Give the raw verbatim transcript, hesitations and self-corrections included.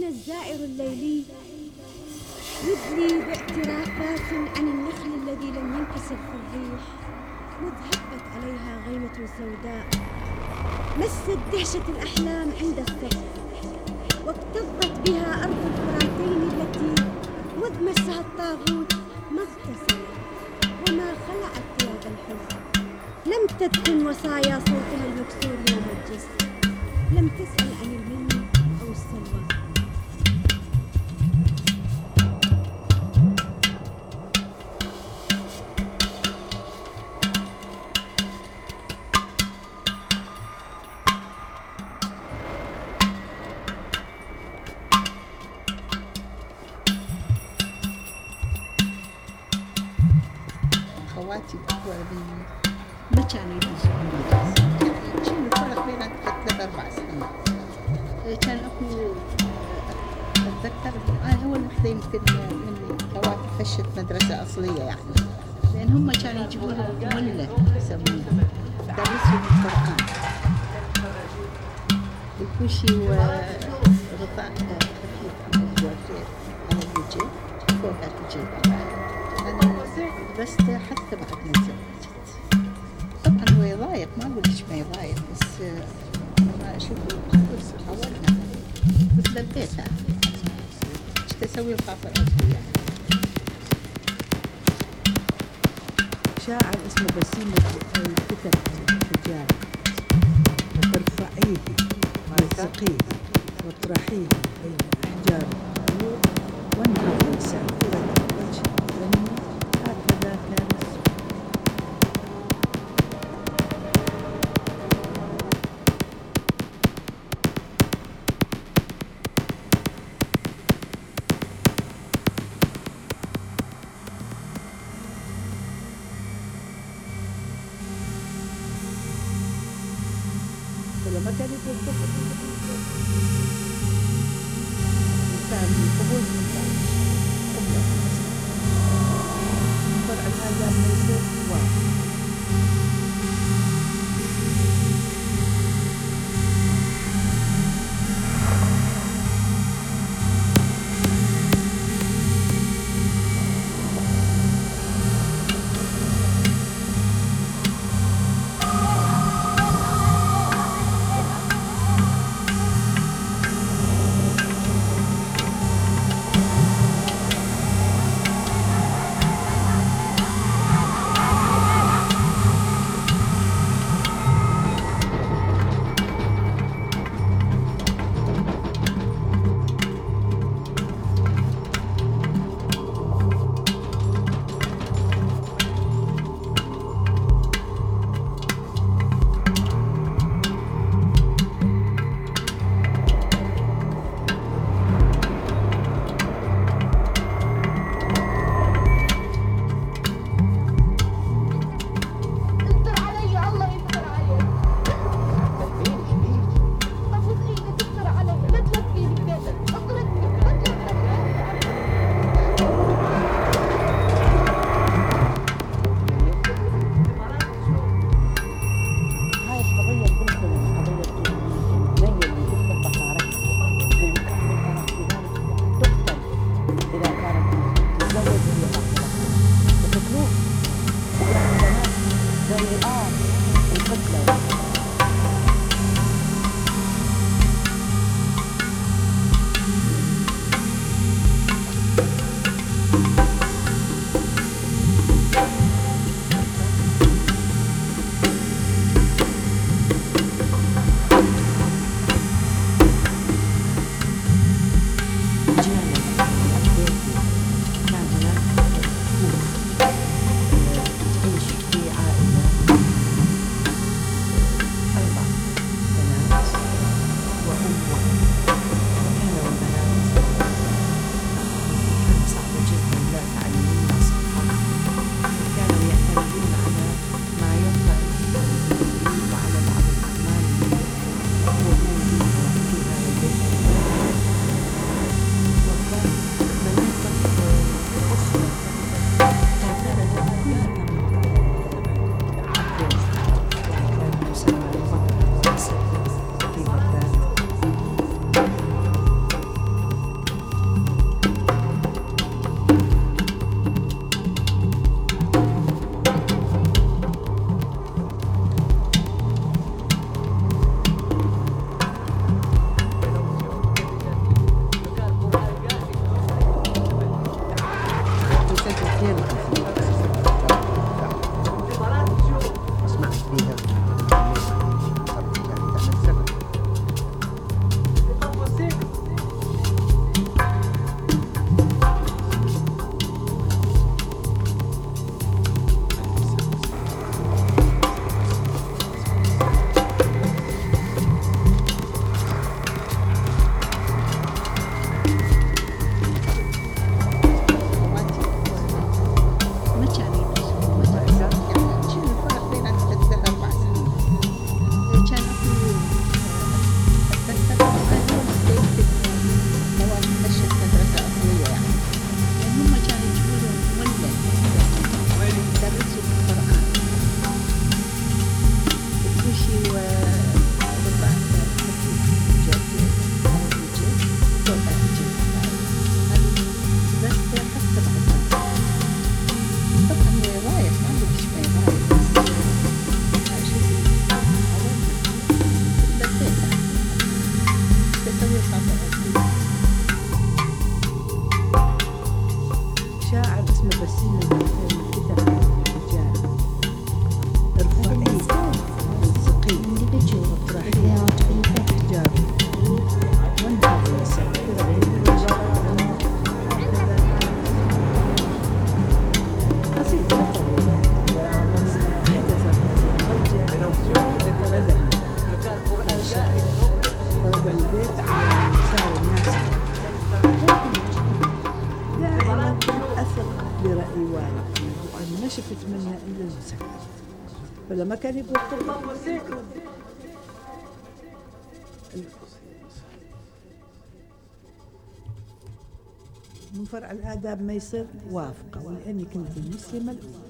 الزائر الليلي يدلي باعترافات عن النخل الذي لم ينكسر في الريح، مذ هبت عليها غيمة سوداء مست دهشة الأحلام عند الصبح، واكتظت بها أرض الفراتين التي مذ مسها الطاغوت ما اغتسلت وما خلعت ثياب الحزن، لم تدفن وصايا صوتها المكسور يوم الجسد، لم تسأل عن المن أو السلوى. خواتي الأكبر مني ما كانوا يدرسوا المدرسة، شنو الفرق بين ثلاث أربع سنين. كان أكو أتذكر أنا أول وحدة يمكن من خواتي فشت مدرسة أصلية يعني، لأن هم كانوا يجيبونها ملة يسمونها درسوا القرآن الكوشي وغطاء خفيف على الجوافير على الوجه فوق الجيب. أنا درست حتى بعد ما تزوجت. طبعا هو يضايق، ما أقول لك ما يضايق، بس أنا أشوف بس حاولنا بس بديتها إيش تسوي الخاطر أسوي. شاعر اسمه بسيم الكتب الرجال، ترفعيه وتسقيه وتطرحيه بين أحجار الطيور وانهض سافرة الوجه ظني هكذا كان السوق. ولما كان يقول طفل وكان قبول من قبل فرع هذا ما يصير واو. غير الكثير. اسمع فيها يعني تعمل سبب. ما كان يدرس يعني شنو الفرق بين ثلاث أربع سنين؟ كان أكو أتذكر أنهم بديت مواد أشياء مدرسة أصلية يعني لأن هم كانوا يجيبون ولا يدرسوا القرآن الكوشي ورفعت خفيف جاتي ويجي توقع تجي بس حتى بعد طبعا هو رايح ما عندك شوي رايح بس شو بديت تسوي خاطر شاعر اسمه بسيم المهتم كتب رجال الرفعي الثقيل الطرحي احجار وانهض النساء قصيدة طويلة حدثت ضجة طلب البيت صار الناس دائما أثق برأي والدي وأنا ما شفت منه إلا المساعدة فلما كان يقول طلب من فرع الآداب ما يصير وافقة ولأني كنت المسلمة الأولى